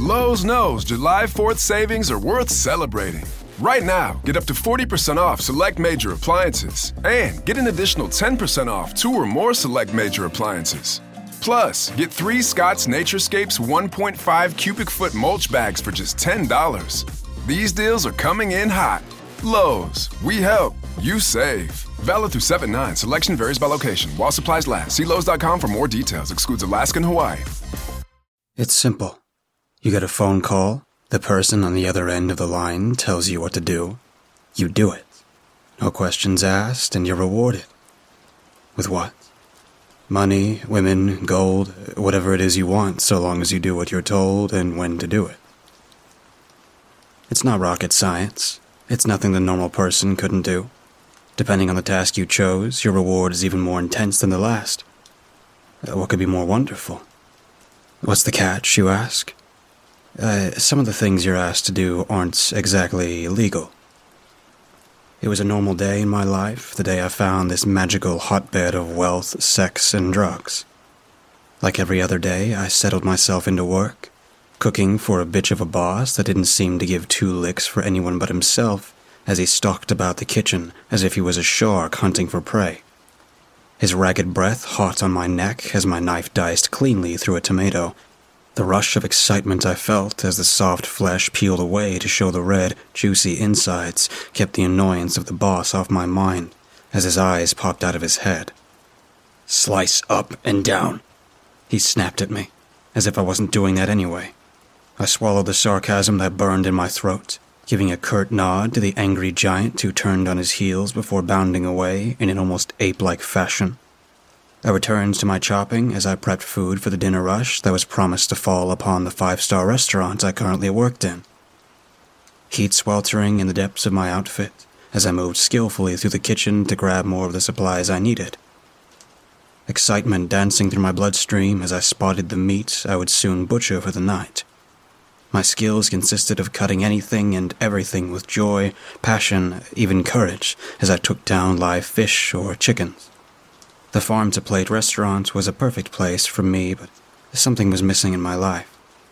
Lowe's knows July 4th savings are worth celebrating. Right now, get up to 40% off select major appliances and get an additional 10% off 2 or more select major appliances. Plus, get 3 Scott's Naturescapes 1.5 cubic foot mulch bags for just $10. These deals are coming in hot. Lowe's, we help, you save. Valid through 7/9. Selection varies by location. While supplies last. See Lowe's.com for more details. Excludes Alaska and Hawaii. It's simple. You get a phone call. The person on the other end of the line tells you what to do. You do it. No questions asked, and you're rewarded. With what? Money, women, gold, whatever it is you want, so long as you do what you're told and when to do it. It's not rocket science. It's nothing the normal person couldn't do. Depending on the task you chose, your reward is even more intense than the last. What could be more wonderful? What's the catch, you ask? Some of the things you're asked to do aren't exactly legal. It was a normal day in my life, the day I found this magical hotbed of wealth, sex, and drugs. Like every other day, I settled myself into work, cooking for a bitch of a boss that didn't seem to give 2 licks for anyone but himself as he stalked about the kitchen as if he was a shark hunting for prey. His ragged breath hot on my neck as my knife diced cleanly through a tomato. The rush of excitement I felt as the soft flesh peeled away to show the red, juicy insides kept the annoyance of the boss off my mind as his eyes popped out of his head. "Slice up and down," he snapped at me, as if I wasn't doing that anyway. I swallowed the sarcasm that burned in my throat, giving a curt nod to the angry giant who turned on his heels before bounding away in an almost ape-like fashion. I returned to my chopping as I prepped food for the dinner rush that was promised to fall upon the 5-star restaurant I currently worked in. Heat sweltering in the depths of my outfit as I moved skillfully through the kitchen to grab more of the supplies I needed. Excitement dancing through my bloodstream as I spotted the meat I would soon butcher for the night. My skills consisted of cutting anything and everything with joy, passion, even courage as I took down live fish or chickens. The farm-to-plate restaurant was a perfect place for me, but something was missing in my life.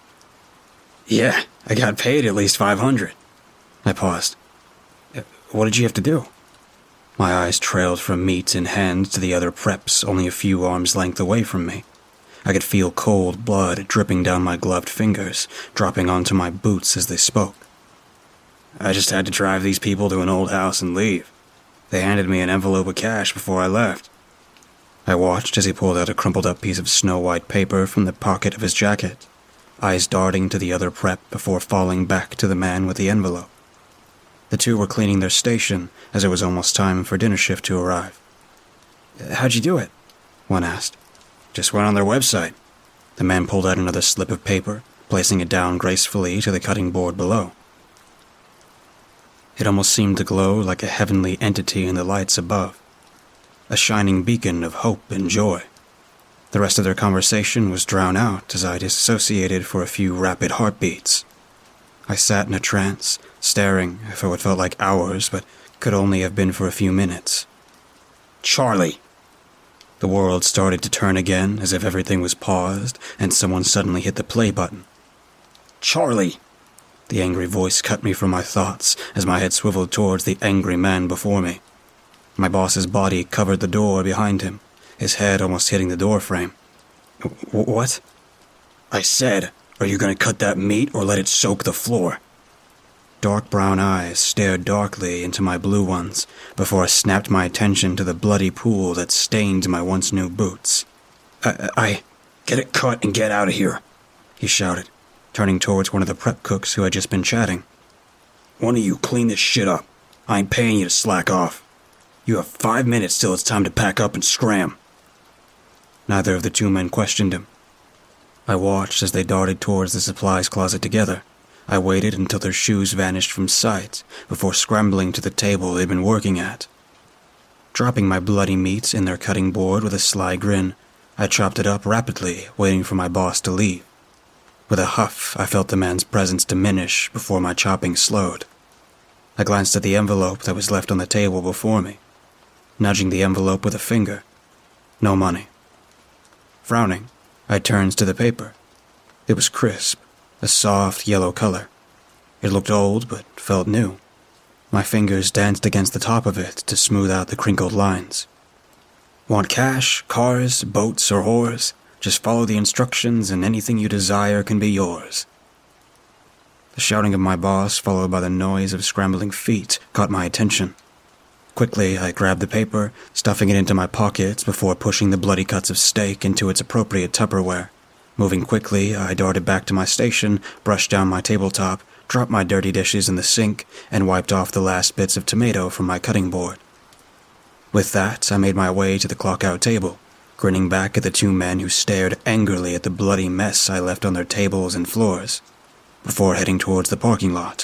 "Yeah, I got paid at least $500. I paused. "What did you have to do?" My eyes trailed from meat in hand to the other preps only a few arms' length away from me. I could feel cold blood dripping down my gloved fingers, dropping onto my boots as they spoke. "I just had to drive these people to an old house and leave. They handed me an envelope of cash before I left." I watched as he pulled out a crumpled-up piece of snow-white paper from the pocket of his jacket, eyes darting to the other prep before falling back to the man with the envelope. The two were cleaning their station as it was almost time for dinner shift to arrive. "How'd you do it?" one asked. "Just went on their website." The man pulled out another slip of paper, placing it down gracefully to the cutting board below. It almost seemed to glow like a heavenly entity in the lights above, a shining beacon of hope and joy. The rest of their conversation was drowned out as I disassociated for a few rapid heartbeats. I sat in a trance, staring for what felt like hours, but could only have been for a few minutes. "Charlie!" The world started to turn again as if everything was paused and someone suddenly hit the play button. "Charlie!" The angry voice cut me from my thoughts as my head swiveled towards the angry man before me. My boss's body covered the door behind him, his head almost hitting the doorframe. "What?" "I said, are you going to cut that meat or let it soak the floor?" Dark brown eyes stared darkly into my blue ones before I snapped my attention to the bloody pool that stained my once new boots. I get it cut and get out of here," he shouted, turning towards one of the prep cooks who had just been chatting. "One of you clean this shit up. I ain't paying you to slack off. You have 5 minutes till it's time to pack up and scram." Neither of the 2 men questioned him. I watched as they darted towards the supplies closet together. I waited until their shoes vanished from sight before scrambling to the table they'd been working at. Dropping my bloody meat in their cutting board with a sly grin, I chopped it up rapidly, waiting for my boss to leave. With a huff, I felt the man's presence diminish before my chopping slowed. I glanced at the envelope that was left on the table before me, nudging the envelope with a finger. No money. Frowning, I turned to the paper. It was crisp, a soft yellow color. It looked old, but felt new. My fingers danced against the top of it to smooth out the crinkled lines. Want cash, cars, boats, or whores? Just follow the instructions and anything you desire can be yours. The shouting of my boss, followed by the noise of scrambling feet, caught my attention. Quickly, I grabbed the paper, stuffing it into my pockets before pushing the bloody cuts of steak into its appropriate Tupperware. Moving quickly, I darted back to my station, brushed down my tabletop, dropped my dirty dishes in the sink, and wiped off the last bits of tomato from my cutting board. With that, I made my way to the clock-out table, grinning back at the two men who stared angrily at the bloody mess I left on their tables and floors, before heading towards the parking lot.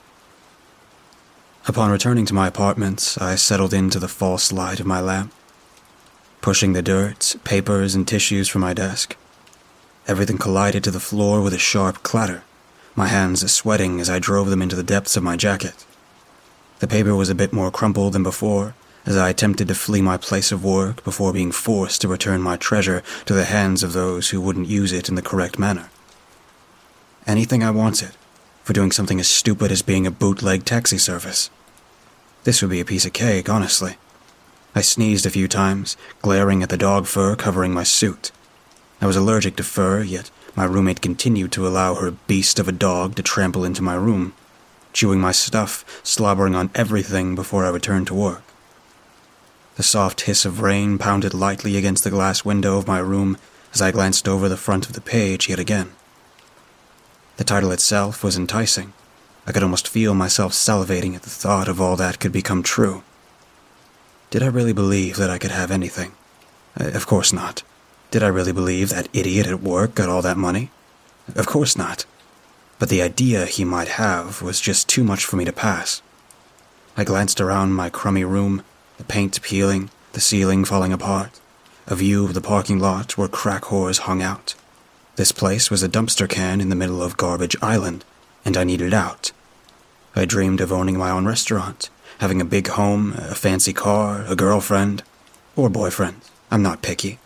Upon returning to my apartment, I settled into the false light of my lamp, pushing the dirt, papers, and tissues from my desk. Everything collided to the floor with a sharp clatter, my hands sweating as I drove them into the depths of my jacket. The paper was a bit more crumpled than before, as I attempted to flee my place of work before being forced to return my treasure to the hands of those who wouldn't use it in the correct manner. Anything I wanted, for doing something as stupid as being a bootleg taxi service. This would be a piece of cake, honestly. I sneezed a few times, glaring at the dog fur covering my suit. I was allergic to fur, yet my roommate continued to allow her beast of a dog to trample into my room, chewing my stuff, slobbering on everything before I returned to work. The soft hiss of rain pounded lightly against the glass window of my room as I glanced over the front of the page yet again. The title itself was enticing. I could almost feel myself salivating at the thought of all that could become true. Did I really believe that I could have anything? Of course not. Did I really believe that idiot at work got all that money? Of course not. But the idea he might have was just too much for me to pass. I glanced around my crummy room, the paint peeling, the ceiling falling apart, a view of the parking lot where crack whores hung out. This place was a dumpster can in the middle of Garbage Island, and I needed out. I dreamed of owning my own restaurant, having a big home, a fancy car, a girlfriend, or boyfriend. I'm not picky.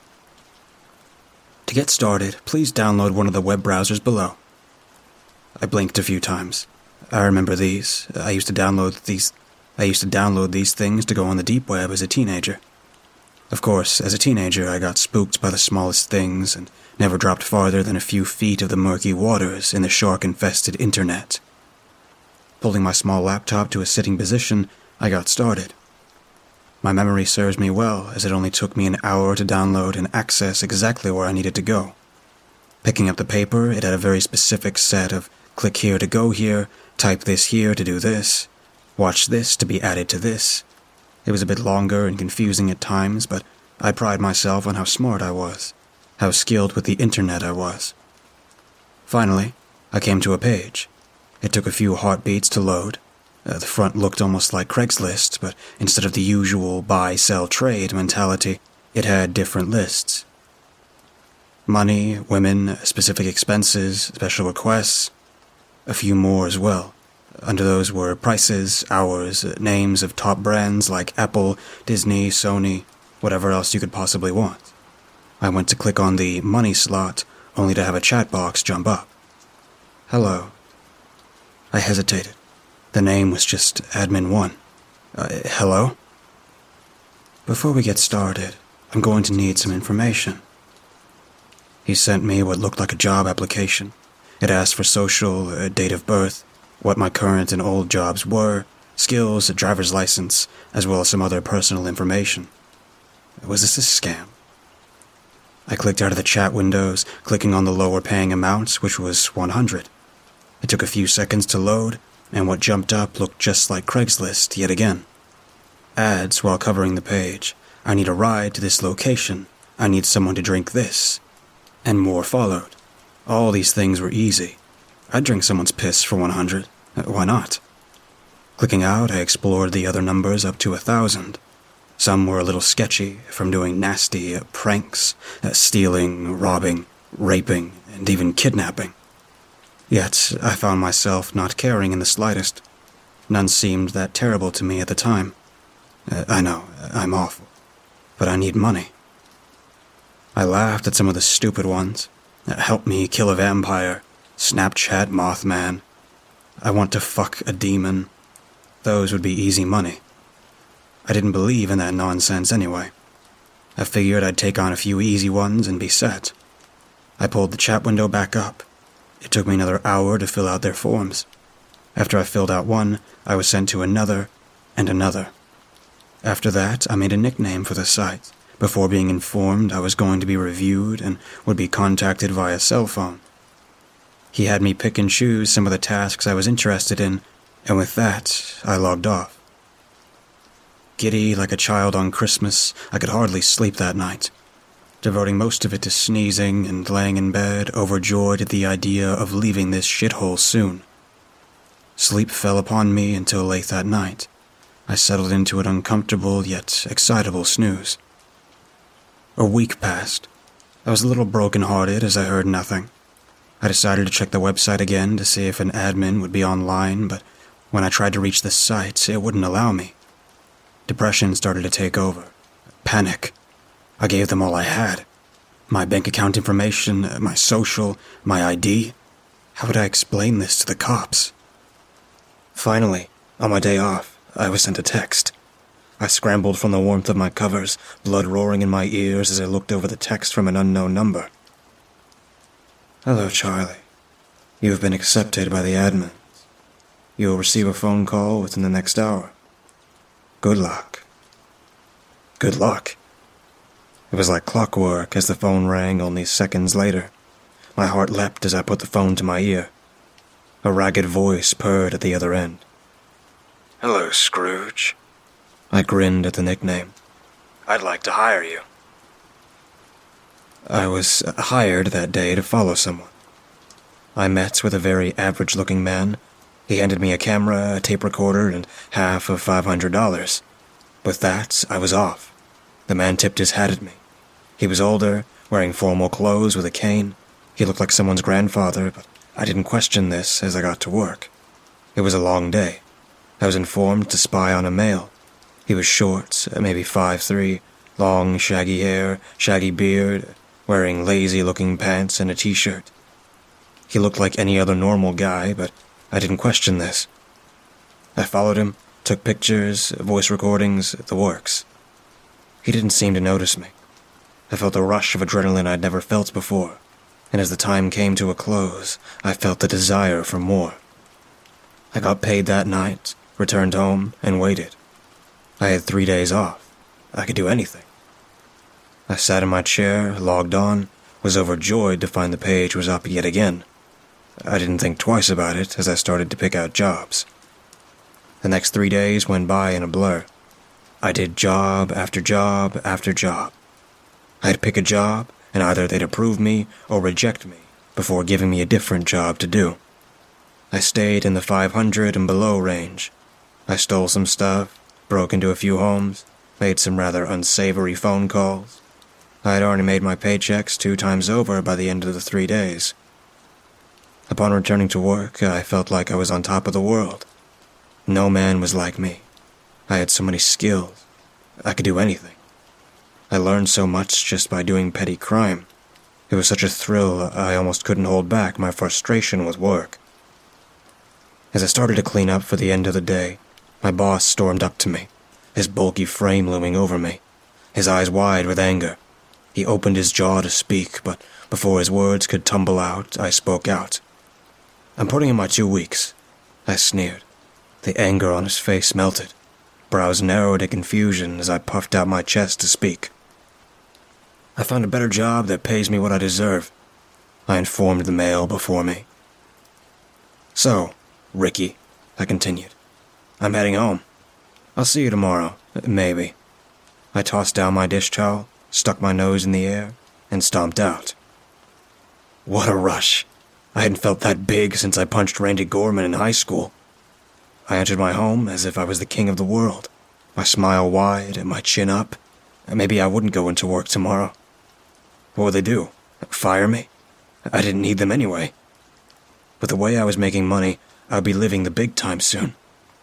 To get started, please download one of the web browsers below. I blinked a few times. I remember these. I used to download these things to go on the deep web as a teenager. Of course, as a teenager, I got spooked by the smallest things and never dropped farther than a few feet of the murky waters in the shark-infested internet. Pulling my small laptop to a sitting position, I got started. My memory serves me well, as it only took me an hour to download and access exactly where I needed to go. Picking up the paper, it had a very specific set of click here to go here, type this here to do this, watch this to be added to this. It was a bit longer and confusing at times, but I pride myself on how smart I was, how skilled with the internet I was. Finally, I came to a page. It took a few heartbeats to load. The front looked almost like Craigslist, but instead of the usual buy, sell, trade mentality, it had different lists. Money, women, specific expenses, special requests, a few more as well. Under those were prices, hours, names of top brands like Apple, Disney, Sony, whatever else you could possibly want. I went to click on the money slot, only to have a chat box jump up. Hello. I hesitated. The name was just Admin1. Hello? Before we get started, I'm going to need some information. He sent me what looked like a job application. It asked for social, date of birth, what my current and old jobs were, skills, a driver's license, as well as some other personal information. Was this a scam? I clicked out of the chat windows, clicking on the lower paying amount, which was 100. It took a few seconds to load, and what jumped up looked just like Craigslist yet again. Ads while covering the page. I need a ride to this location. I need someone to drink this. And more followed. All these things were easy. I'd drink someone's piss for 100. Why not? Clicking out, I explored the other numbers up to 1,000. Some were a little sketchy, from doing nasty pranks, stealing, robbing, raping, and even kidnapping. Yet, I found myself not caring in the slightest. None seemed that terrible to me at the time. I know, I'm awful. But I need money. I laughed at some of the stupid ones. Help me kill a vampire. Snapchat Mothman. I want to fuck a demon. Those would be easy money. I didn't believe in that nonsense anyway. I figured I'd take on a few easy ones and be set. I pulled the chat window back up. It took me another hour to fill out their forms. After I filled out one, I was sent to another and another. After that, I made a nickname for the site, before being informed I was going to be reviewed and would be contacted via cell phone. He had me pick and choose some of the tasks I was interested in, and with that, I logged off. Giddy like a child on Christmas, I could hardly sleep that night, devoting most of it to sneezing and laying in bed, overjoyed at the idea of leaving this shithole soon. Sleep fell upon me until late that night. I settled into an uncomfortable yet excitable snooze. A week passed. I was a little broken-hearted as I heard nothing. I decided to check the website again to see if an admin would be online, but when I tried to reach the site, it wouldn't allow me. Depression started to take over. Panic. I gave them all I had. My bank account information, my social, my ID. How would I explain this to the cops? Finally, on my day off, I was sent a text. I scrambled from the warmth of my covers, blood roaring in my ears as I looked over the text from an unknown number. Hello, Charlie. You have been accepted by the admins. You will receive a phone call within the next hour. Good luck. Good luck. It was like clockwork as the phone rang only seconds later. My heart leapt as I put the phone to my ear. A ragged voice purred at the other end. Hello, Scrooge. I grinned at the nickname. I'd like to hire you. I was hired that day to follow someone. I met with a very average-looking man. He handed me a camera, a tape recorder, and half of $500. With that, I was off. The man tipped his hat at me. He was older, wearing formal clothes with a cane. He looked like someone's grandfather, but I didn't question this as I got to work. It was a long day. I was informed to spy on a male. He was short, maybe 5'3", long, shaggy hair, shaggy beard, wearing lazy-looking pants and a t-shirt. He looked like any other normal guy, but I didn't question this. I followed him, took pictures, voice recordings, the works. He didn't seem to notice me. I felt a rush of adrenaline I'd never felt before, and as the time came to a close, I felt the desire for more. I got paid that night, returned home, and waited. I had 3 days off. I could do anything. I sat in my chair, logged on, was overjoyed to find the page was up yet again. I didn't think twice about it as I started to pick out jobs. The next 3 days went by in a blur. I did job after job after job. I'd pick a job, and either they'd approve me or reject me before giving me a different job to do. I stayed in the 500 and below range. I stole some stuff, broke into a few homes, made some rather unsavory phone calls. I had already made my paychecks 2 times over by the end of the 3 days. Upon returning to work, I felt like I was on top of the world. No man was like me. I had so many skills. I could do anything. I learned so much just by doing petty crime. It was such a thrill, I almost couldn't hold back my frustration with work. As I started to clean up for the end of the day, my boss stormed up to me, his bulky frame looming over me, his eyes wide with anger. He opened his jaw to speak, but before his words could tumble out, I spoke out. I'm putting in my 2 weeks, I sneered. The anger on his face melted. Brows narrowed in confusion as I puffed out my chest to speak. I found a better job that pays me what I deserve, I informed the male before me. So, Ricky, I continued, I'm heading home. I'll see you tomorrow, maybe. I tossed down my dish towel, stuck my nose in the air, and stomped out. What a rush. I hadn't felt that big since I punched Randy Gorman in high school. I entered my home as if I was the king of the world, my smile wide and my chin up. Maybe I wouldn't go into work tomorrow. What would they do? Fire me? I didn't need them anyway. With the way I was making money, I would be living the big time soon.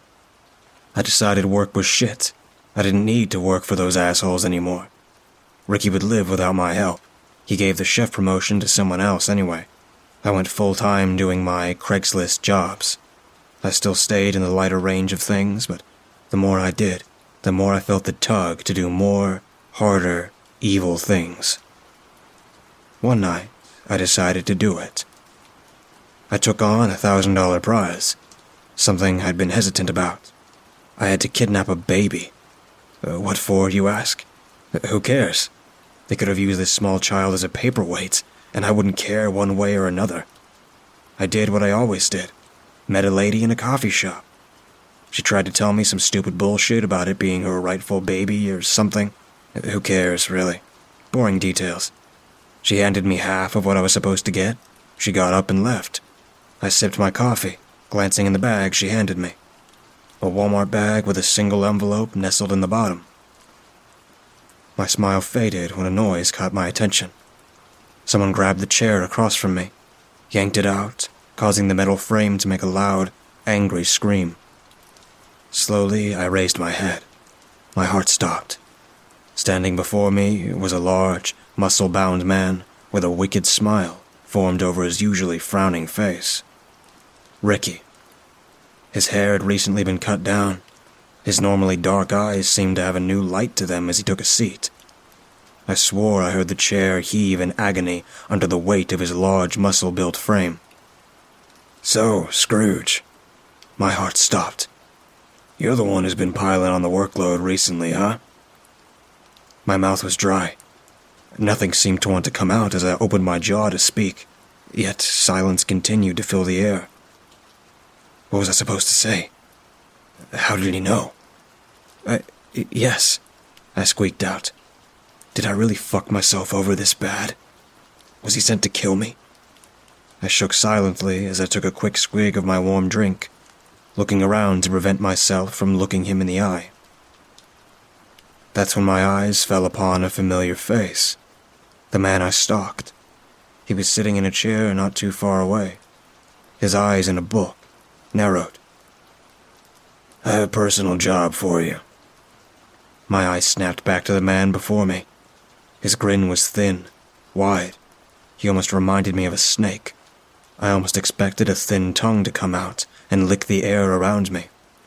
I decided work was shit. I didn't need to work for those assholes anymore. Ricky would live without my help. He gave the chef promotion to someone else anyway. I went full-time doing my Craigslist jobs. I still stayed in the lighter range of things, but the more I did, the more I felt the tug to do more, harder, evil things. One night, I decided to do it. I took on a $1,000 prize, something I'd been hesitant about. I had to kidnap a baby. What for, you ask? Who cares? They could have used this small child as a paperweight, and I wouldn't care one way or another. I did what I always did. Met a lady in a coffee shop. She tried to tell me some stupid bullshit about it being her rightful baby or something. Who cares, really? Boring details. She handed me half of what I was supposed to get. She got up and left. I sipped my coffee, glancing in the bag she handed me. A Walmart bag with a single envelope nestled in the bottom. My smile faded when a noise caught my attention. Someone grabbed the chair across from me, yanked it out, causing the metal frame to make a loud, angry scream. Slowly, I raised my head. My heart stopped. Standing before me was a large, muscle-bound man with a wicked smile formed over his usually frowning face. Ricky. His hair had recently been cut down. His normally dark eyes seemed to have a new light to them as he took a seat. I swore I heard the chair heave in agony under the weight of his large, muscle-built frame. So, Scrooge. My heart stopped. You're the one who's been piling on the workload recently, huh? My mouth was dry. Nothing seemed to want to come out as I opened my jaw to speak, yet silence continued to fill the air. What was I supposed to say? How did he know? Yes, I squeaked out. Did I really fuck myself over this bad? Was he sent to kill me? I shook silently as I took a quick swig of my warm drink, looking around to prevent myself from looking him in the eye. That's when my eyes fell upon a familiar face. The man I stalked. He was sitting in a chair not too far away, his eyes in a book, narrowed. I have a personal job for you. My eyes snapped back to the man before me. His grin was thin, wide. He almost reminded me of a snake. I almost expected a thin tongue to come out and lick the air around me.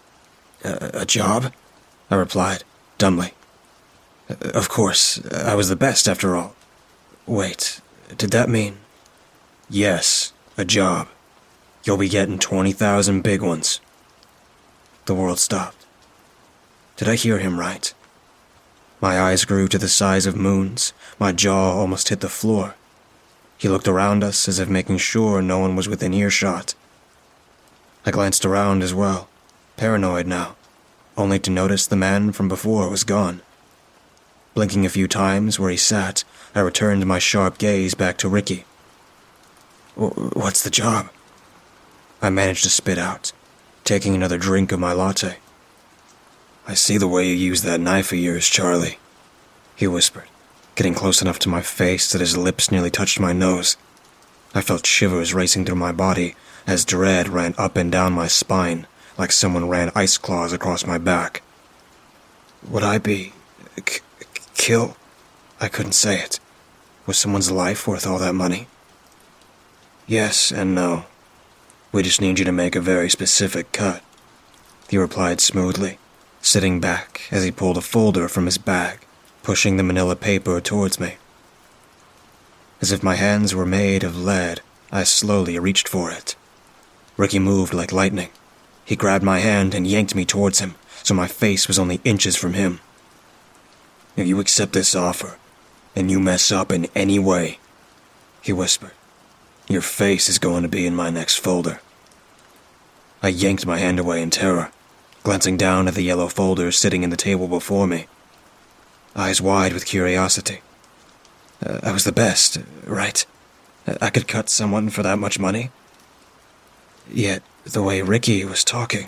A job? I replied, dumbly. Of course, I was the best after all. Wait, did that mean? Yes, a job. You'll be getting 20,000 big ones. The world stopped. Did I hear him right? My eyes grew to the size of moons. My jaw almost hit the floor. He looked around us as if making sure no one was within earshot. I glanced around as well, paranoid now, only to notice the man from before was gone. Blinking a few times where he sat, I returned my sharp gaze back to Ricky. What's the job? I managed to spit out, taking another drink of my latte. I see the way you use that knife of yours, Charlie, he whispered, getting close enough to my face that his lips nearly touched my nose. I felt shivers racing through my body as dread ran up and down my spine like someone ran ice claws across my back. Would I be... kill? I couldn't say it. Was someone's life worth all that money? Yes and no. We just need you to make a very specific cut, he replied smoothly, sitting back as he pulled a folder from his bag, pushing the manila paper towards me. As if my hands were made of lead, I slowly reached for it. Ricky moved like lightning. He grabbed my hand and yanked me towards him, so my face was only inches from him. If you accept this offer, and you mess up in any way, he whispered, your face is going to be in my next folder. I yanked my hand away in terror, glancing down at the yellow folder sitting in the table before me, eyes wide with curiosity. I was the best, right? I could cut someone for that much money? Yet, the way Ricky was talking...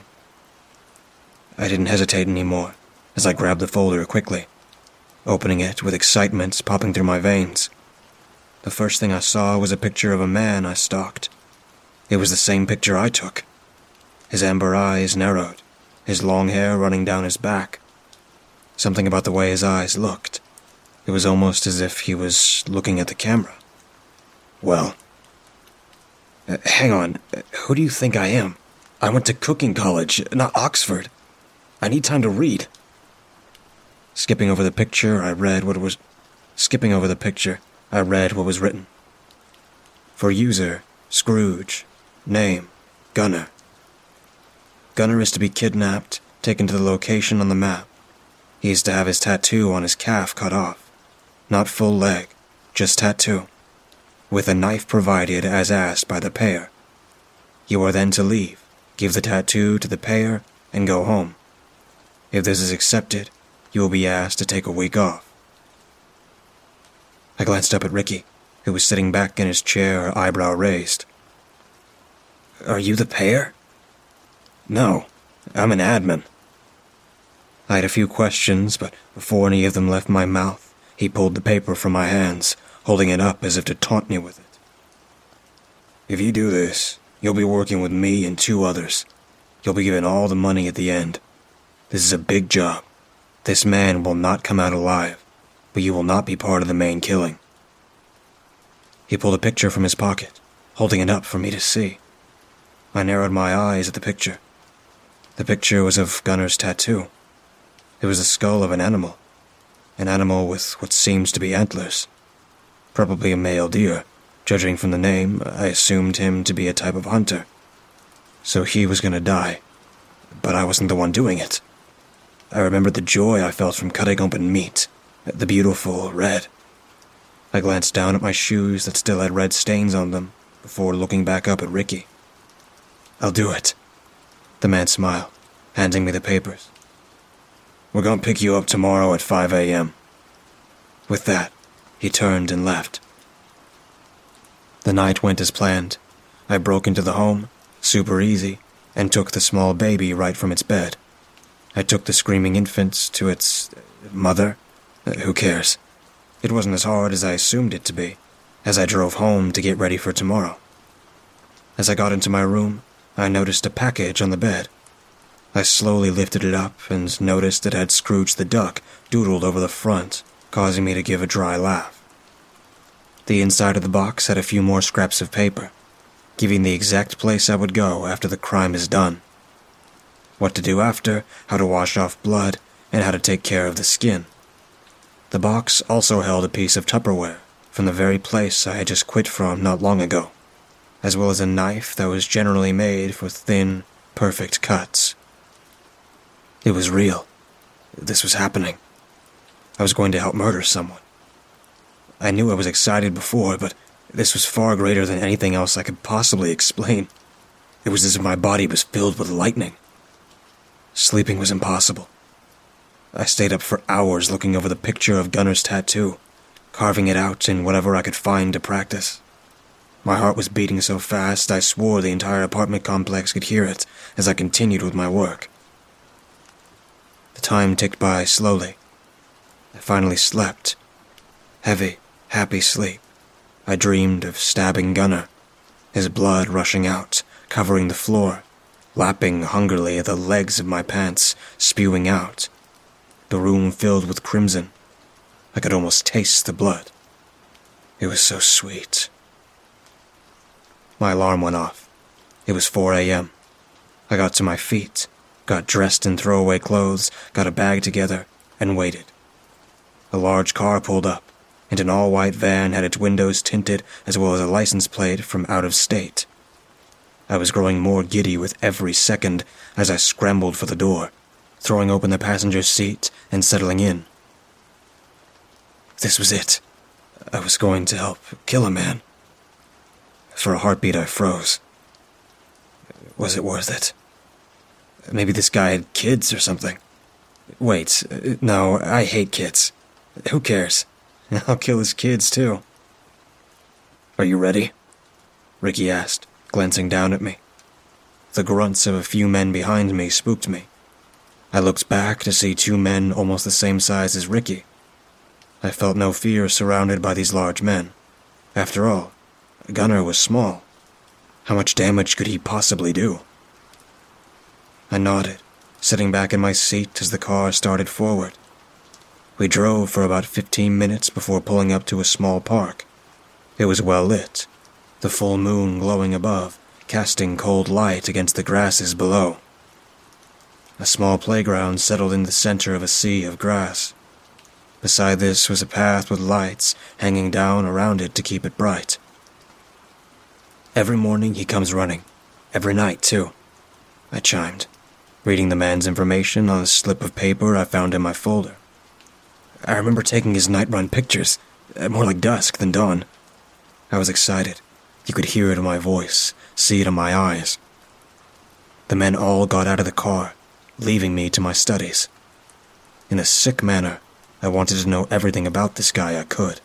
I didn't hesitate anymore as I grabbed the folder quickly, opening it with excitement popping through my veins. The first thing I saw was a picture of a man I stalked. It was the same picture I took. His amber eyes narrowed, his long hair running down his back. Something about the way his eyes looked. It was almost as if he was looking at the camera. Well, Hang on, who do you think I am? I went to cooking college, not Oxford. I need time to read. Skipping over the picture, I read what was written. For user, Scrooge. Name, Gunner. Gunner is to be kidnapped, taken to the location on the map. He is to have his tattoo on his calf cut off. Not full leg, just tattoo. With a knife provided as asked by the payer. You are then to leave, give the tattoo to the payer, and go home. If this is accepted, you will be asked to take a week off. I glanced up at Ricky, who was sitting back in his chair, eyebrow raised. Are you the payer? No, I'm an admin. I had a few questions, but before any of them left my mouth, he pulled the paper from my hands, holding it up as if to taunt me with it. If you do this, you'll be working with me and 2 others. You'll be given all the money at the end. This is a big job. This man will not come out alive, but you will not be part of the main killing. He pulled a picture from his pocket, holding it up for me to see. I narrowed my eyes at the picture. The picture was of Gunner's tattoo. It was the skull of an animal with what seems to be antlers. Probably a male deer. Judging from the name, I assumed him to be a type of hunter. So he was gonna die. But I wasn't the one doing it. I remembered the joy I felt from cutting open meat, the beautiful red. I glanced down at my shoes that still had red stains on them, before looking back up at Ricky. I'll do it. The man smiled, handing me the papers. We're gonna pick you up tomorrow at 5 a.m. With that, he turned and left. The night went as planned. I broke into the home, super easy, and took the small baby right from its bed. I took the screaming infant to its mother. Who cares? It wasn't as hard as I assumed it to be, as I drove home to get ready for tomorrow. As I got into my room, I noticed a package on the bed. I slowly lifted it up and noticed it had Scrooge the Duck doodled over the front, causing me to give a dry laugh. The inside of the box had a few more scraps of paper, giving the exact place I would go after the crime is done. What to do after, how to wash off blood, and how to take care of the skin. The box also held a piece of Tupperware from the very place I had just quit from not long ago, as well as a knife that was generally made for thin, perfect cuts. It was real. This was happening. I was going to help murder someone. I knew I was excited before, but this was far greater than anything else I could possibly explain. It was as if my body was filled with lightning. Sleeping was impossible. I stayed up for hours looking over the picture of Gunner's tattoo, carving it out in whatever I could find to practice. My heart was beating so fast I swore the entire apartment complex could hear it as I continued with my work. The time ticked by slowly. I finally slept. Heavy, happy sleep. I dreamed of stabbing Gunner, his blood rushing out, covering the floor, lapping hungrily at the legs of my pants, spewing out. The room filled with crimson. I could almost taste the blood. It was so sweet. My alarm went off. It was 4 a.m. I got to my feet, got dressed in throwaway clothes, got a bag together, and waited. A large car pulled up, and an all-white van had its windows tinted as well as a license plate from out of state. I was growing more giddy with every second as I scrambled for the door, throwing open the passenger seat and settling in. This was it. I was going to help kill a man. For a heartbeat, I froze. Was it worth it? Maybe this guy had kids or something. Wait, no, I hate kids. Who cares? I'll kill his kids, too. Are you ready? Ricky asked, glancing down at me. The grunts of a few men behind me spooked me. I looked back to see 2 men almost the same size as Ricky. I felt no fear surrounded by these large men. After all, Gunner was small. How much damage could he possibly do? I nodded, sitting back in my seat as the car started forward. We drove for about 15 minutes before pulling up to a small park. It was well lit. the full moon glowing above, casting cold light against the grasses below. A small playground settled in the center of a sea of grass. Beside this was a path with lights hanging down around it to keep it bright. Every morning he comes running. Every night, too. I chimed, reading the man's information on a slip of paper I found in my folder. I remember taking his night-run pictures, more like dusk than dawn. I was excited. You could hear it in my voice, see it in my eyes. The men all got out of the car, leaving me to my studies. In a sick manner, I wanted to know everything about this guy I could.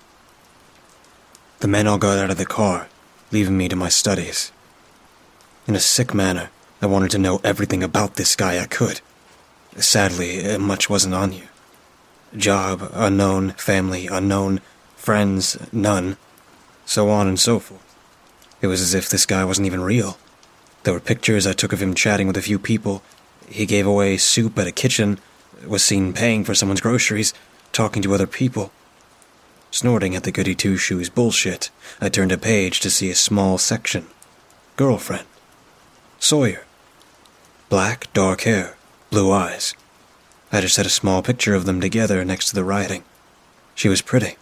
The men all got out of the car, leaving me to my studies. In a sick manner, I wanted to know everything about this guy I could. Sadly, much wasn't on you. Job, unknown. Family, unknown. Friends, none. So on and so forth. It was as if this guy wasn't even real. There were pictures I took of him chatting with a few people. He gave away soup at a kitchen, was seen paying for someone's groceries, talking to other people. Snorting at the goody two-shoes bullshit, I turned a page to see a small section. Girlfriend. Sawyer. Black, dark hair, blue eyes. I just had a small picture of them together next to the writing. She was pretty.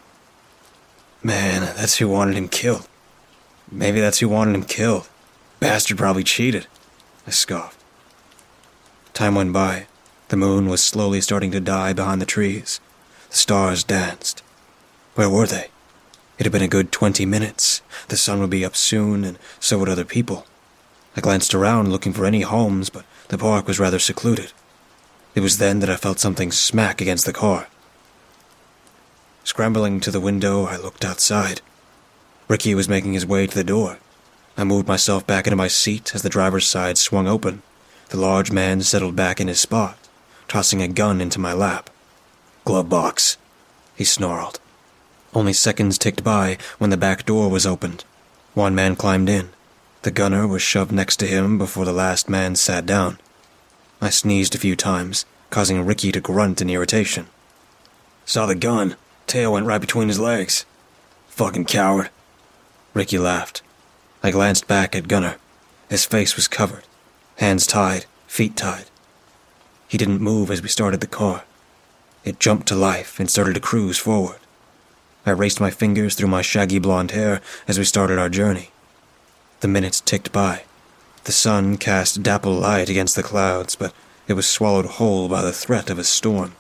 Man, that's who wanted him killed. Maybe that's who wanted him killed. Bastard probably cheated. I scoffed. Time went by. The moon was slowly starting to die behind the trees. The stars danced. Where were they? It had been a good 20 minutes. The sun would be up soon, and so would other people. I glanced around looking for any homes, but the park was rather secluded. It was then that I felt something smack against the car. Scrambling to the window, I looked outside. Ricky was making his way to the door. I moved myself back into my seat as the driver's side swung open. The large man settled back in his spot, tossing a gun into my lap. "Glove box," he snarled. Only seconds ticked by when the back door was opened. One man climbed in. The gunner was shoved next to him before the last man sat down. I sneezed a few times, causing Ricky to grunt in irritation. "Saw the gun. Tail went right between his legs. Fucking coward." Ricky laughed. I glanced back at Gunner. His face was covered. Hands tied, feet tied. He didn't move as we started the car. It jumped to life and started to cruise forward. I raced my fingers through my shaggy blonde hair as we started our journey. The minutes ticked by. The sun cast dapple light against the clouds, but it was swallowed whole by the threat of a storm.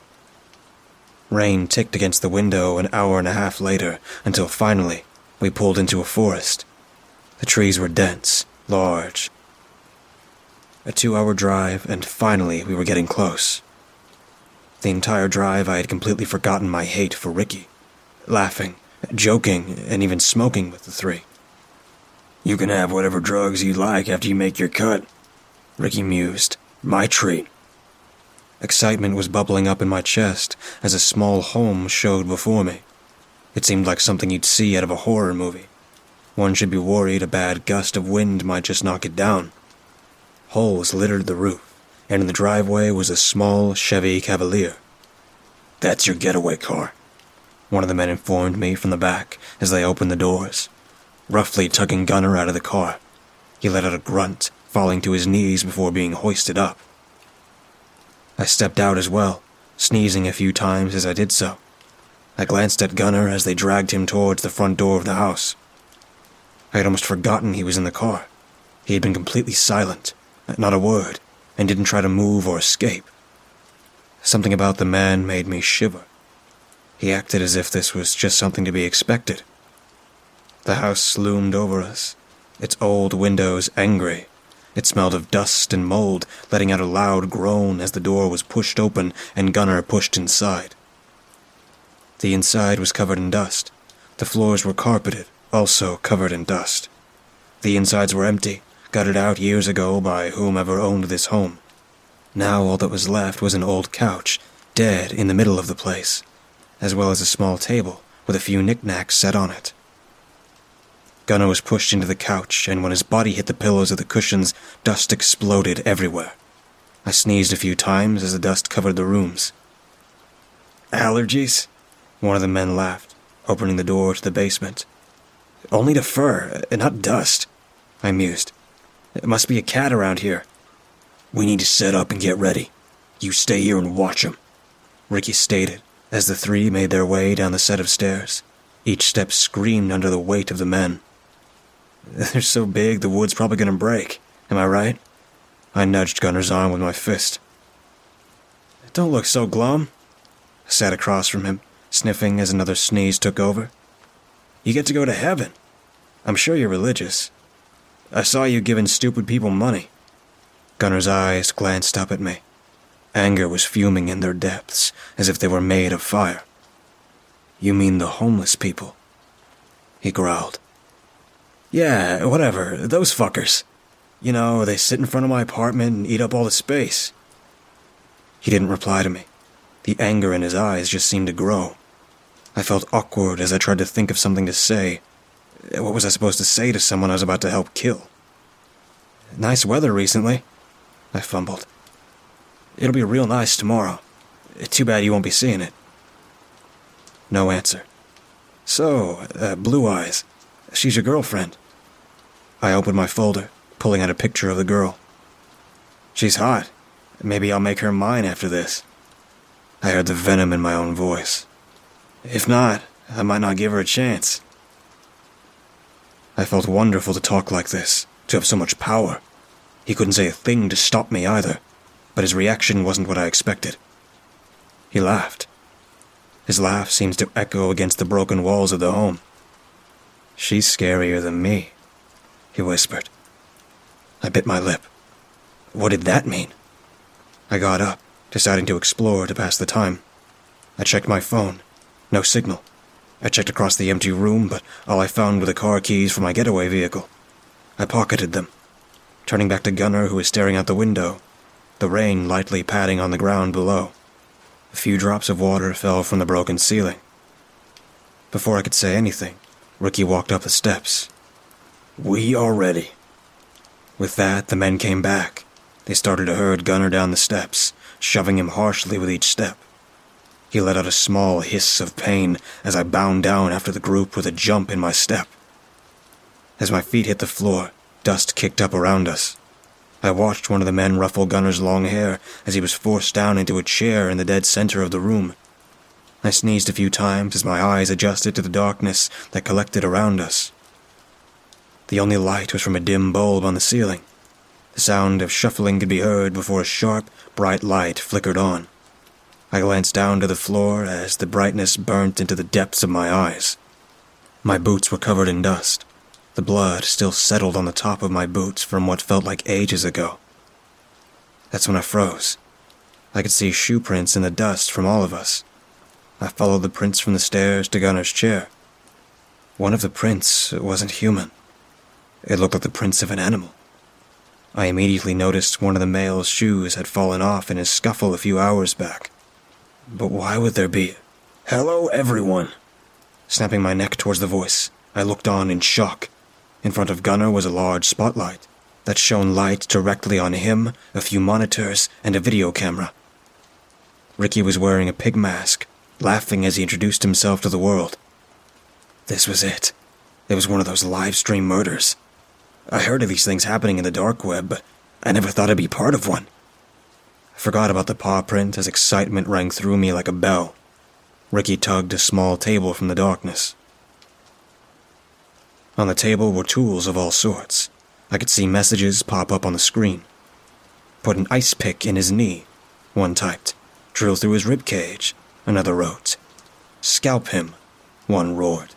Rain ticked against the window an hour and a half later, until finally we pulled into a forest. The trees were dense, large. A 2-hour drive, and finally we were getting close. The entire drive I had completely forgotten my hate for Ricky, laughing, joking, and even smoking with the three. "You can have whatever drugs you like after you make your cut," Ricky mused. "My treat." Excitement was bubbling up in my chest as a small home showed before me. It seemed like something you'd see out of a horror movie. One should be worried a bad gust of wind might just knock it down. Holes littered the roof, and in the driveway was a small Chevy Cavalier. "That's your getaway car," one of the men informed me from the back as they opened the doors, roughly tugging Gunner out of the car. He let out a grunt, falling to his knees before being hoisted up. I stepped out as well, sneezing a few times as I did so. I glanced at Gunner as they dragged him towards the front door of the house. I had almost forgotten he was in the car. He had been completely silent, not a word, and didn't try to move or escape. Something about the man made me shiver. He acted as if this was just something to be expected. The house loomed over us, its old windows angry. It smelled of dust and mold, letting out a loud groan as the door was pushed open and Gunner pushed inside. The inside was covered in dust. The floors were carpeted, also covered in dust. The insides were empty, gutted out years ago by whomever owned this home. Now all that was left was an old couch, dead in the middle of the place, as well as a small table with a few knickknacks set on it. Gunner was pushed into the couch, and when his body hit the pillows of the cushions, dust exploded everywhere. I sneezed a few times as the dust covered the rooms. "Allergies?" One of the men laughed, opening the door to the basement. Only the fur, not dust, I mused. It must be a cat around here. We need to set up and get ready. You stay here and watch him, Ricky stated as the three made their way down the set of stairs. Each step screamed under the weight of the men. They're so big the wood's probably gonna break, am I right? I nudged Gunner's arm with my fist. Don't look so glum. I sat across from him, sniffing as another sneeze took over. You get to go to heaven. I'm sure you're religious. I saw you giving stupid people money. Gunner's eyes glanced up at me. Anger was fuming in their depths, as if they were made of fire. You mean the homeless people? He growled. Yeah, whatever, those fuckers. You know, they sit in front of my apartment and eat up all the space. He didn't reply to me. The anger in his eyes just seemed to grow. I felt awkward as I tried to think of something to say. What was I supposed to say to someone I was about to help kill? Nice weather recently, I fumbled. It'll be real nice tomorrow. Too bad you won't be seeing it. No answer. So, Blue Eyes, she's your girlfriend. I opened my folder, pulling out a picture of the girl. She's hot. Maybe I'll make her mine after this. I heard the venom in my own voice. If not, I might not give her a chance. I felt wonderful to talk like this, to have so much power. He couldn't say a thing to stop me either, but his reaction wasn't what I expected. He laughed. His laugh seemed to echo against the broken walls of the home. She's scarier than me, he whispered. I bit my lip. What did that mean? I got up, deciding to explore to pass the time. I checked my phone. No signal. I checked across the empty room, but all I found were the car keys for my getaway vehicle. I pocketed them, turning back to Gunner, who was staring out the window, the rain lightly patting on the ground below. A few drops of water fell from the broken ceiling. Before I could say anything, Ricky walked up the steps. We are ready. With that, the men came back. They started to herd Gunner down the steps, shoving him harshly with each step. He let out a small hiss of pain as I bound down after the group with a jump in my step. As my feet hit the floor, dust kicked up around us. I watched one of the men ruffle Gunner's long hair as he was forced down into a chair in the dead center of the room. I sneezed a few times as my eyes adjusted to the darkness that collected around us. The only light was from a dim bulb on the ceiling. The sound of shuffling could be heard before a sharp, bright light flickered on. I glanced down to the floor as the brightness burnt into the depths of my eyes. My boots were covered in dust. The blood still settled on the top of my boots from what felt like ages ago. That's when I froze. I could see shoe prints in the dust from all of us. I followed the prints from the stairs to Gunner's chair. One of the prints wasn't human. It looked like the prints of an animal. I immediately noticed one of the male's shoes had fallen off in his scuffle a few hours back. But why would there be? Hello, everyone. Snapping my neck towards the voice, I looked on in shock. In front of Gunner was a large spotlight that shone light directly on him, a few monitors, and a video camera. Ricky was wearing a pig mask, laughing as he introduced himself to the world. This was it. It was one of those live stream murders. I heard of these things happening in the dark web, but I never thought I'd be part of one. I forgot about the paw print as excitement rang through me like a bell. Ricky tugged a small table from the darkness. On the table were tools of all sorts. I could see messages pop up on the screen. Put an ice pick in his knee, one typed. Drill through his rib cage, another wrote. Scalp him, one roared.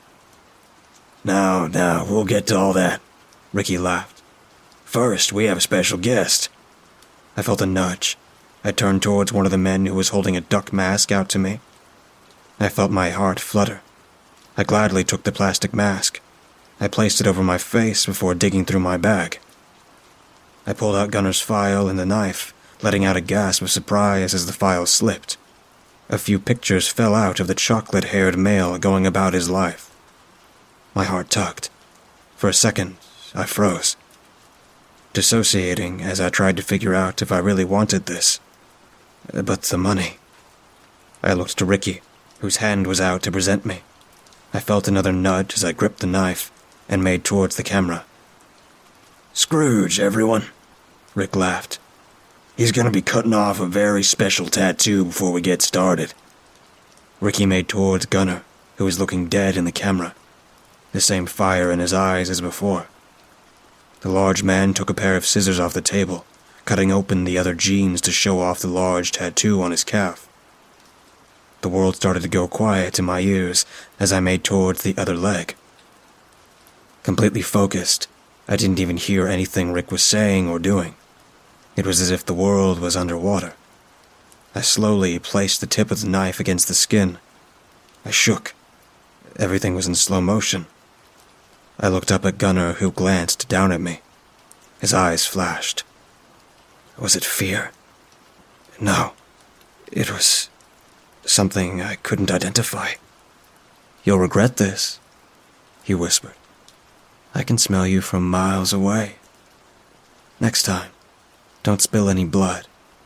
Now, we'll get to all that, Ricky laughed. First, we have a special guest. I felt a nudge. I turned towards one of the men who was holding a duck mask out to me. I felt my heart flutter. I gladly took the plastic mask. I placed it over my face before digging through my bag. I pulled out Gunner's file and the knife, letting out a gasp of surprise as the file slipped. A few pictures fell out of the chocolate-haired male going about his life. My heart tugged. For a second, I froze, dissociating as I tried to figure out if I really wanted this. But the money. I looked to Ricky, whose hand was out to present me. I felt another nudge as I gripped the knife, and made towards the camera. "Scrooge, everyone," Rick laughed. "He's gonna be cutting off a very special tattoo before we get started." Ricky made towards Gunnar, who was looking dead in the camera, the same fire in his eyes as before. The large man took a pair of scissors off the table, cutting open the other jeans to show off the large tattoo on his calf. The world started to go quiet in my ears as I made towards the other leg. Completely focused, I didn't even hear anything Rick was saying or doing. It was as if the world was underwater. I slowly placed the tip of the knife against the skin. I shook. Everything was in slow motion. I looked up at Gunnar, who glanced down at me. His eyes flashed. Was it fear? No. It was something I couldn't identify. "You'll regret this," he whispered. "I can smell you from miles away. Next time, don't spill any blood."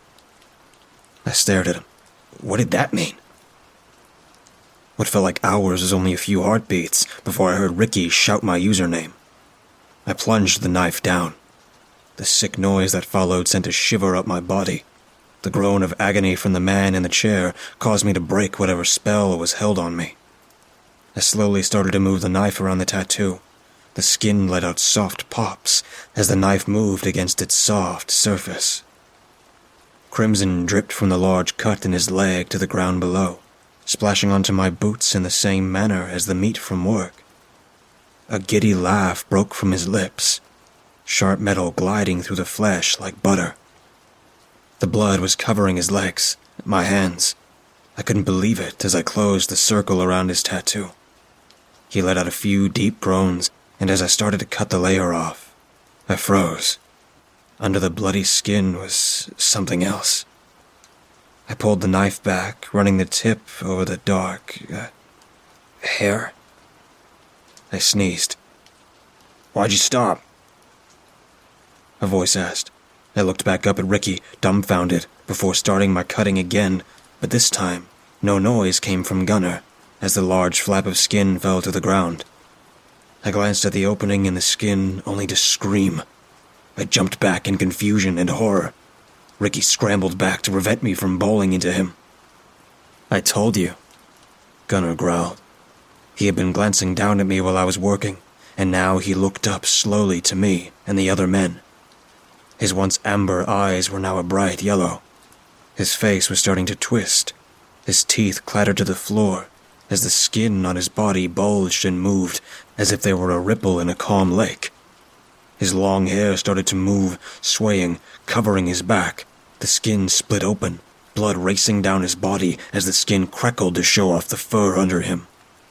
I stared at him. What did that mean? What felt like hours was only a few heartbeats before I heard Ricky shout my username. I plunged the knife down. The sick noise that followed sent a shiver up my body. The groan of agony from the man in the chair caused me to break whatever spell was held on me. I slowly started to move the knife around the tattoo. The skin let out soft pops as the knife moved against its soft surface. Crimson dripped from the large cut in his leg to the ground below, splashing onto my boots in the same manner as the meat from work. A giddy laugh broke from his lips, sharp metal gliding through the flesh like butter. The blood was covering his legs, my hands. I couldn't believe it as I closed the circle around his tattoo. He let out a few deep groans, and as I started to cut the layer off, I froze. Under the bloody skin was something else. I pulled the knife back, running the tip over the dark hair. I sneezed. "Why'd you stop?" a voice asked. I looked back up at Ricky, dumbfounded, before starting my cutting again, but this time, no noise came from Gunnar, as the large flap of skin fell to the ground. I glanced at the opening in the skin, only to scream. I jumped back in confusion and horror. Ricky scrambled back to prevent me from bowling into him. "I told you," Gunnar growled. He had been glancing down at me while I was working, and now he looked up slowly to me and the other men. His once amber eyes were now a bright yellow. His face was starting to twist. His teeth clattered to the floor as the skin on his body bulged and moved as if there were a ripple in a calm lake. His long hair started to move, swaying, covering his back. The skin split open, blood racing down his body as the skin crackled to show off the fur under him.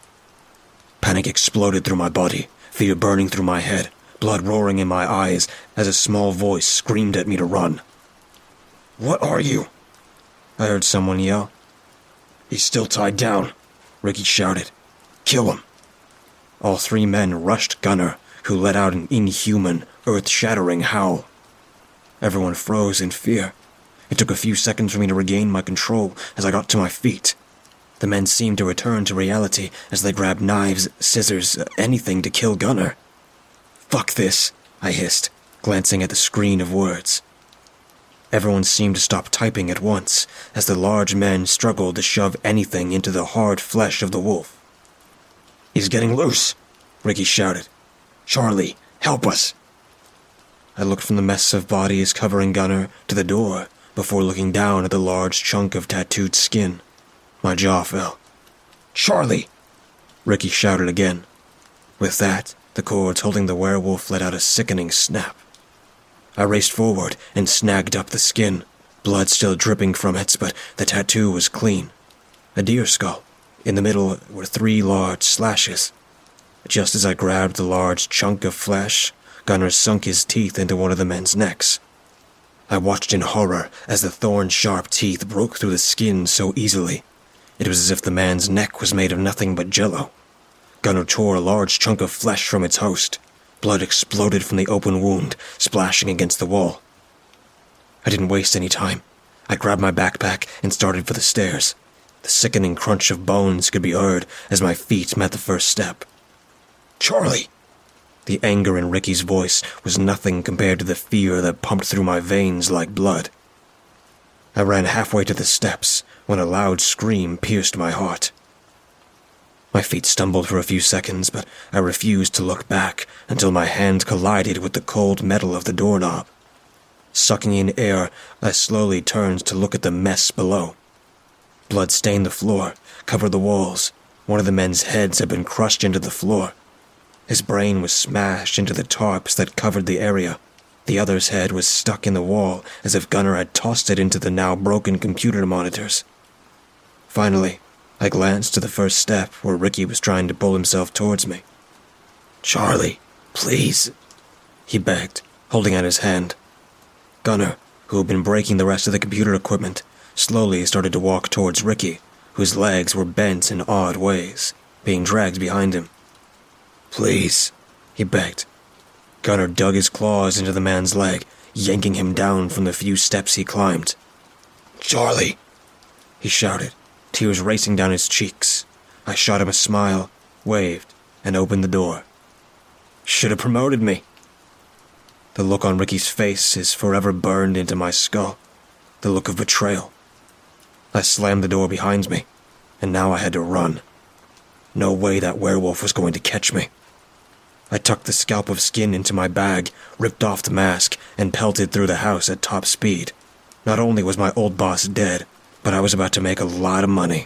Panic exploded through my body, fear burning through my head, blood roaring in my eyes as a small voice screamed at me to run. "What are you?" I heard someone yell. "He's still tied down," Ricky shouted. "Kill him." All three men rushed Gunnar, who let out an inhuman, earth-shattering howl. Everyone froze in fear. It took a few seconds for me to regain my control as I got to my feet. The men seemed to return to reality as they grabbed knives, scissors, anything to kill Gunnar. "Fuck this," I hissed, glancing at the screen of words. Everyone seemed to stop typing at once as the large men struggled to shove anything into the hard flesh of the wolf. "He's getting loose," Ricky shouted. "Charlie, help us." I looked from the mess of bodies covering Gunnar to the door before looking down at the large chunk of tattooed skin. My jaw fell. "Charlie!" Ricky shouted again. With that, the cords holding the werewolf let out a sickening snap. I raced forward and snagged up the skin, blood still dripping from it, but the tattoo was clean. A deer skull. In the middle were 3 large slashes. Just as I grabbed the large chunk of flesh, Gunnar sunk his teeth into one of the men's necks. I watched in horror as the thorn-sharp teeth broke through the skin so easily. It was as if the man's neck was made of nothing but jello. Gunnar tore a large chunk of flesh from its host. Blood exploded from the open wound, splashing against the wall. I didn't waste any time. I grabbed my backpack and started for the stairs. The sickening crunch of bones could be heard as my feet met the first step. "Charlie!" The anger in Ricky's voice was nothing compared to the fear that pumped through my veins like blood. I ran halfway to the steps when a loud scream pierced my heart. My feet stumbled for a few seconds, but I refused to look back until my hand collided with the cold metal of the doorknob. Sucking in air, I slowly turned to look at the mess below. Blood stained the floor, covered the walls. One of the men's heads had been crushed into the floor. His brain was smashed into the tarps that covered the area. The other's head was stuck in the wall as if Gunnar had tossed it into the now broken computer monitors. Finally, I glanced to the first step where Ricky was trying to pull himself towards me. "Charlie, please," he begged, holding out his hand. Gunnar, who had been breaking the rest of the computer equipment, slowly started to walk towards Ricky, whose legs were bent in odd ways, being dragged behind him. "Please," he begged. Gunnar dug his claws into the man's leg, yanking him down from the few steps he climbed. "Charlie," he shouted, tears racing down his cheeks. I shot him a smile, waved, and opened the door. "Should have promoted me." The look on Ricky's face is forever burned into my skull, the look of betrayal. I slammed the door behind me, and now I had to run. No way that werewolf was going to catch me. I tucked the scalp of skin into my bag, ripped off the mask, and pelted through the house at top speed. Not only was my old boss dead, but I was about to make a lot of money.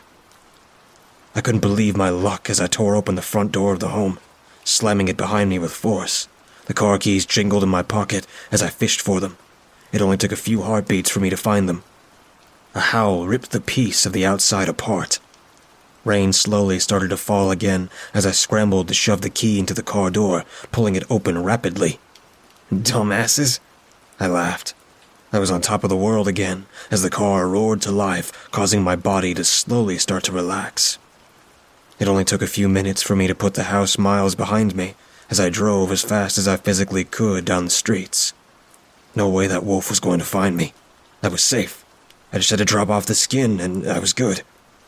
I couldn't believe my luck as I tore open the front door of the home, slamming it behind me with force. The car keys jingled in my pocket as I fished for them. It only took a few heartbeats for me to find them. A howl ripped the piece of the outside apart. Rain slowly started to fall again as I scrambled to shove the key into the car door, pulling it open rapidly. "Dumbasses," I laughed. I was on top of the world again as the car roared to life, causing my body to slowly start to relax. It only took a few minutes for me to put the house miles behind me as I drove as fast as I physically could down the streets. No way that wolf was going to find me. I was safe. I just had to drop off the skin and I was good.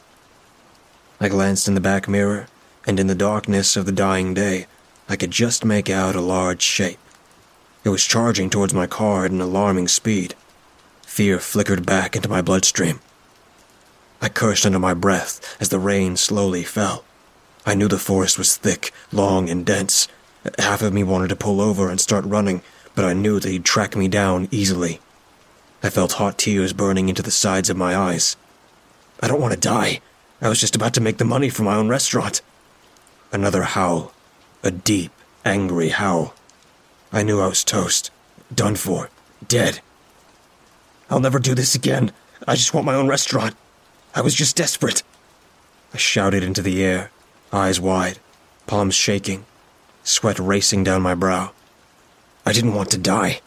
I glanced in the back mirror, and in the darkness of the dying day, I could just make out a large shape. It was charging towards my car at an alarming speed. Fear flickered back into my bloodstream. I cursed under my breath as the rain slowly fell. I knew the forest was thick, long, and dense. Half of me wanted to pull over and start running, but I knew that he'd track me down easily. I felt hot tears burning into the sides of my eyes. I don't want to die. I was just about to make the money for my own restaurant. Another howl. A deep, angry howl. I knew I was toast. Done for. Dead. I'll never do this again. I just want my own restaurant. I was just desperate. I shouted into the air, eyes wide, palms shaking, sweat racing down my brow. I didn't want to die.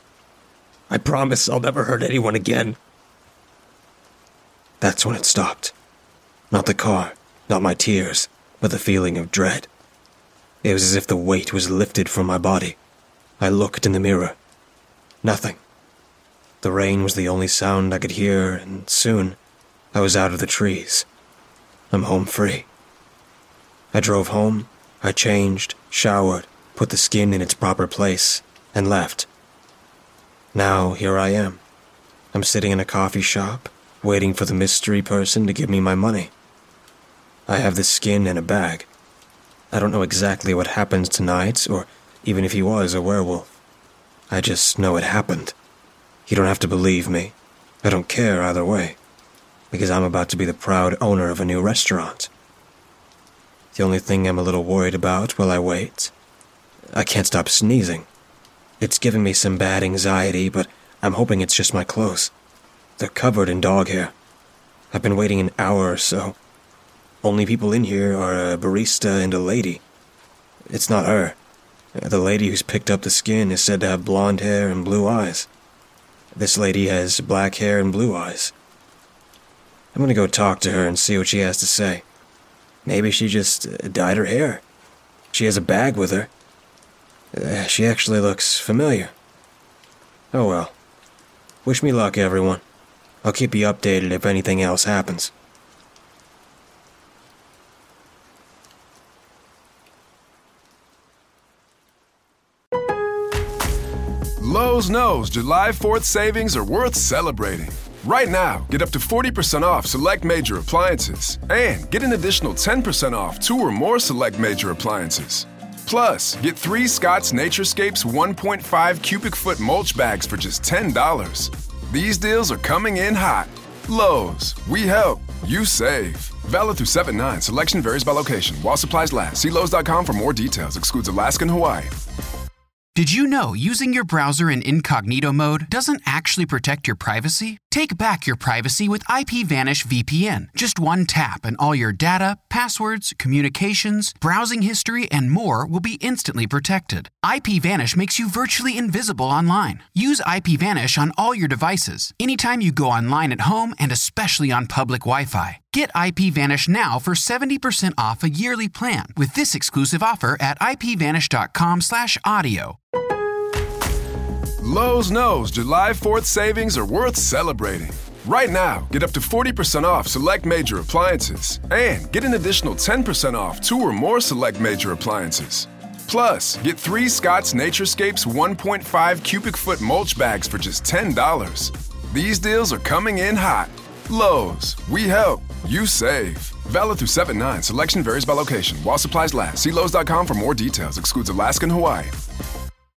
I promise I'll never hurt anyone again. That's when it stopped. Not the car, not my tears, but the feeling of dread. It was as if the weight was lifted from my body. I looked in the mirror. Nothing. The rain was the only sound I could hear, and soon I was out of the trees. I'm home free. I drove home, I changed, showered, put the skin in its proper place, and left. Now here I am. I'm sitting in a coffee shop, waiting for the mystery person to give me my money. I have the skin in a bag. I don't know exactly what happens tonight, or even if he was a werewolf. I just know it happened. You don't have to believe me. I don't care either way, because I'm about to be the proud owner of a new restaurant. The only thing I'm a little worried about while I wait, I can't stop sneezing. It's giving me some bad anxiety, but I'm hoping it's just my clothes. They're covered in dog hair. I've been waiting an hour or so. Only people in here are a barista and a lady. It's not her. The lady who's picked up the skin is said to have blonde hair and blue eyes. This lady has black hair and blue eyes. I'm gonna go talk to her and see what she has to say. Maybe she just dyed her hair. She has a bag with her. She actually looks familiar. Oh well. Wish me luck, everyone. I'll keep you updated if anything else happens. Lowe's knows July 4th savings are worth celebrating. Right now, get up to 40% off select major appliances and get an additional 10% off 2 or more select major appliances. Plus, get 3 Scott's Naturescapes 1.5 cubic foot mulch bags for just $10. These deals are coming in hot. Lowe's, we help, you save. Valid through 7/9. Selection varies by location. While supplies last. See Lowe's.com for more details. Excludes Alaska and Hawaii. Did you know using your browser in incognito mode doesn't actually protect your privacy? Take back your privacy with IPVanish VPN. Just one tap and all your data, passwords, communications, browsing history, and more will be instantly protected. IPVanish makes you virtually invisible online. Use IPVanish on all your devices, anytime you go online at home and especially on public Wi-Fi. Get IPVanish now for 70% off a yearly plan with this exclusive offer at ipvanish.com/audio. Lowe's knows July 4th savings are worth celebrating. Right now, get up to 40% off select major appliances and get an additional 10% off 2 or more select major appliances. Plus, get 3 Scott's Naturescapes 1.5 cubic foot mulch bags for just $10. These deals are coming in hot. Lowe's, we help, you save. Valid through 7/9. Selection varies by location. While supplies last. See Lowe's.com for more details. Excludes Alaska and Hawaii.